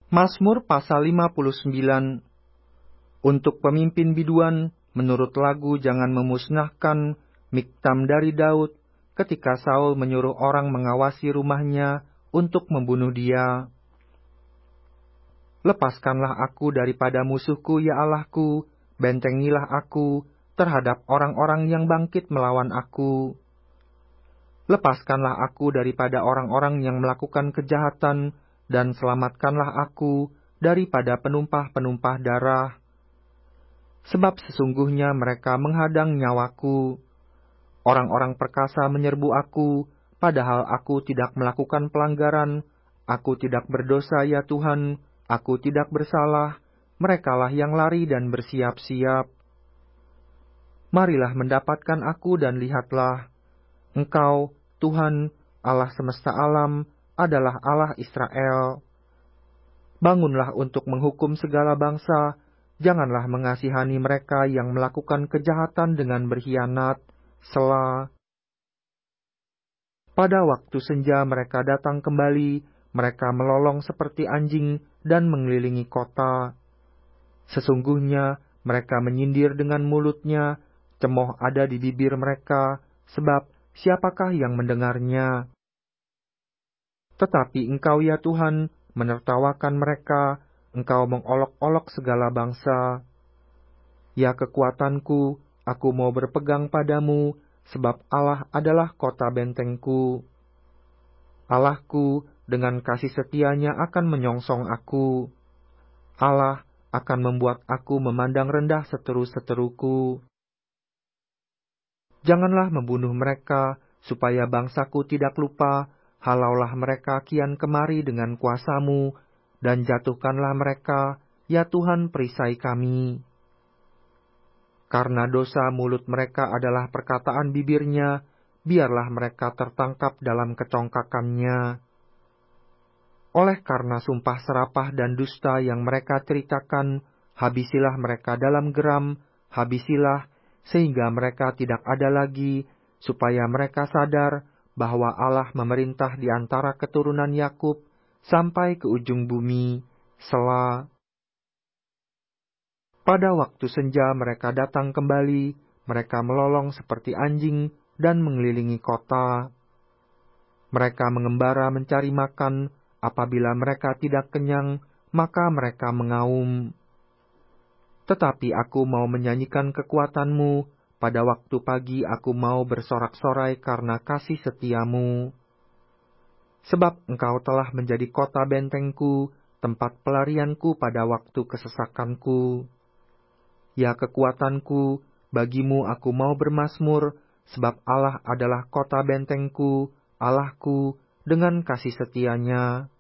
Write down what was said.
Mazmur pasal 59. Untuk pemimpin biduan, menurut lagu jangan memusnahkan Miktam dari Daud, ketika Saul menyuruh orang mengawasi rumahnya untuk membunuh dia. Lepaskanlah aku daripada musuhku, ya Allahku, bentengilah aku terhadap orang-orang yang bangkit melawan aku. Lepaskanlah aku daripada orang-orang yang melakukan kejahatan, dan selamatkanlah aku daripada penumpah-penumpah darah. Sebab sesungguhnya mereka menghadang nyawaku. Orang-orang perkasa menyerbu aku, padahal aku tidak melakukan pelanggaran. Aku tidak berdosa, ya Tuhan, aku tidak bersalah. Merekalah yang lari dan bersiap-siap. Marilah mendapatkan aku dan lihatlah. Engkau, Tuhan, Allah semesta alam, adalah Allah Israel. Bangunlah untuk menghukum segala bangsa, janganlah mengasihani mereka yang melakukan kejahatan dengan berkhianat. Selah. Pada waktu senja mereka datang kembali, mereka melolong seperti anjing dan mengelilingi kota. Sesungguhnya mereka menyindir dengan mulutnya, cemooh ada di bibir mereka, sebab siapakah yang mendengarnya? Tetapi Engkau, ya Tuhan, menertawakan mereka, Engkau mengolok-olok segala bangsa. Ya kekuatanku, aku mau berpegang padamu, sebab Allah adalah kota bentengku. Allahku dengan kasih setianya akan menyongsong aku. Allah akan membuat aku memandang rendah seteru-seteruku. Janganlah membunuh mereka, supaya bangsaku tidak lupa. Halaulah mereka kian kemari dengan kuasamu, dan jatuhkanlah mereka, ya Tuhan perisai kami. Karena dosa mulut mereka adalah perkataan bibirnya, biarlah mereka tertangkap dalam kecongkakannya. Oleh karena sumpah serapah dan dusta yang mereka ceritakan, habisilah mereka dalam geram, habisilah, sehingga mereka tidak ada lagi, supaya mereka sadar bahwa Allah memerintah di antara keturunan Yakub sampai ke ujung bumi. Selah. Pada waktu senja mereka datang kembali, mereka melolong seperti anjing dan mengelilingi kota. Mereka mengembara mencari makan, apabila mereka tidak kenyang, maka mereka mengaum. Tetapi aku mau menyanyikan kekuatanmu, pada waktu pagi aku mau bersorak-sorai karena kasih setiamu. Sebab engkau telah menjadi kota bentengku, tempat pelarianku pada waktu kesesakanku. Ya kekuatanku, bagimu aku mau bermazmur, sebab Allah adalah kota bentengku, Allahku, dengan kasih setianya.